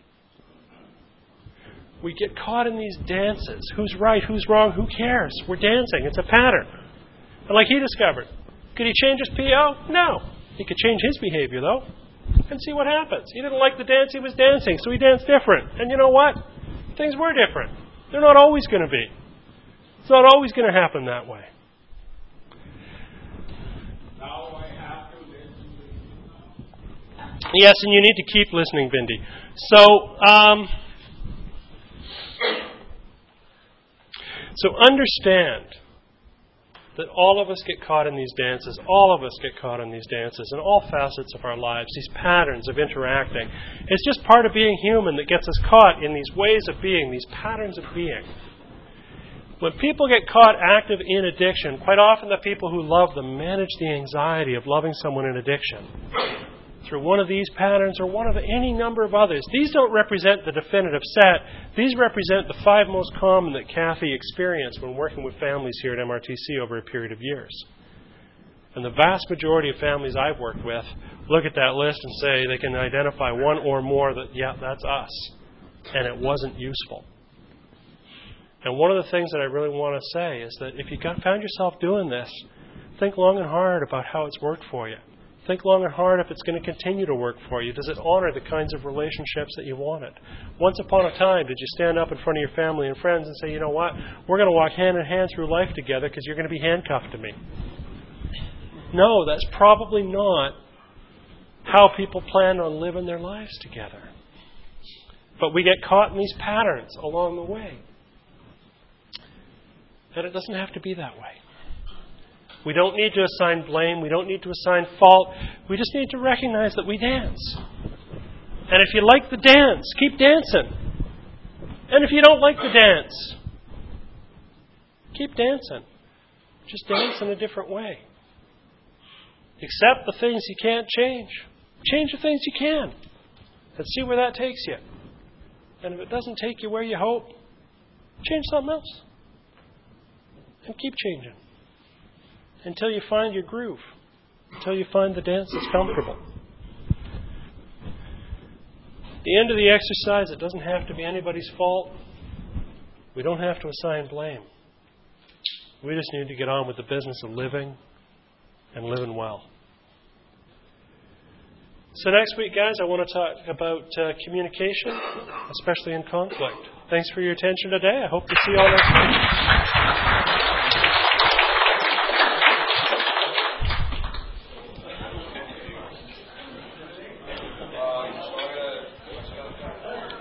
Speaker 1: We get caught in these dances. Who's right? Who's wrong? Who cares? We're dancing. It's a pattern. And like he discovered, could he change his P O? No. He could change his behavior, though, and see what happens. He didn't like the dance he was dancing, so he danced different. And you know what? Things were different. They're not always going to be. It's not always going to happen that way.
Speaker 3: Now I have to listen to you.
Speaker 1: Yes, and you need to keep listening, Bindi. So, um... So understand that all of us get caught in these dances. All of us get caught in these dances in all facets of our lives, these patterns of interacting. It's just part of being human that gets us caught in these ways of being, these patterns of being. When people get caught active in addiction, quite often the people who love them manage the anxiety of loving someone in addiction through one of these patterns or one of any number of others. These don't represent the definitive set. These represent the five most common that Kathy experienced when working with families here at M R T C over a period of years. And the vast majority of families I've worked with look at that list and say they can identify one or more that, yeah, that's us. And it wasn't useful. And one of the things that I really want to say is that if you got, found yourself doing this, think long and hard about how it's worked for you. Think long and hard if it's going to continue to work for you. Does it honor the kinds of relationships that you wanted? Once upon a time, did you stand up in front of your family and friends and say, you know what, we're going to walk hand in hand through life together because you're going to be handcuffed to me? No, that's probably not how people plan on living their lives together. But we get caught in these patterns along the way. And it doesn't have to be that way. We don't need to assign blame. We don't need to assign fault. We just need to recognize that we dance. And if you like the dance, keep dancing. And if you don't like the dance, keep dancing. Just dance in a different way. Accept the things you can't change. Change the things you can. And see where that takes you. And if it doesn't take you where you hope, change something else. And keep changing. Until you find your groove. Until you find the dance that's comfortable. At the end of the exercise, it doesn't have to be anybody's fault. We don't have to assign blame. We just need to get on with the business of living and living well. So next week, guys, I want to talk about uh, communication, especially in conflict. Thanks for your attention today. I hope to see you all next week.